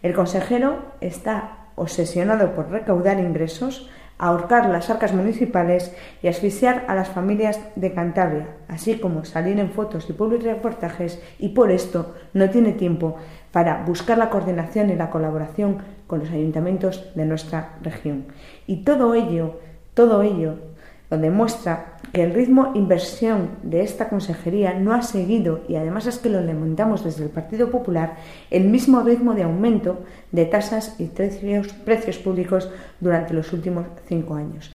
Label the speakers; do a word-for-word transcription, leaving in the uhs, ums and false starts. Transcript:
Speaker 1: El consejero está obsesionado por recaudar ingresos, ahorcar las arcas municipales y asfixiar a las familias de Cantabria, así como salir en fotos y publireportajes, y por esto no tiene tiempo para buscar la coordinación y la colaboración con los ayuntamientos de nuestra región. Y todo ello, todo ello lo demuestra que el ritmo de inversión de esta consejería no ha seguido, y además es que lo lamentamos desde el Partido Popular, el mismo ritmo de aumento de tasas y precios, precios públicos durante los últimos cinco años.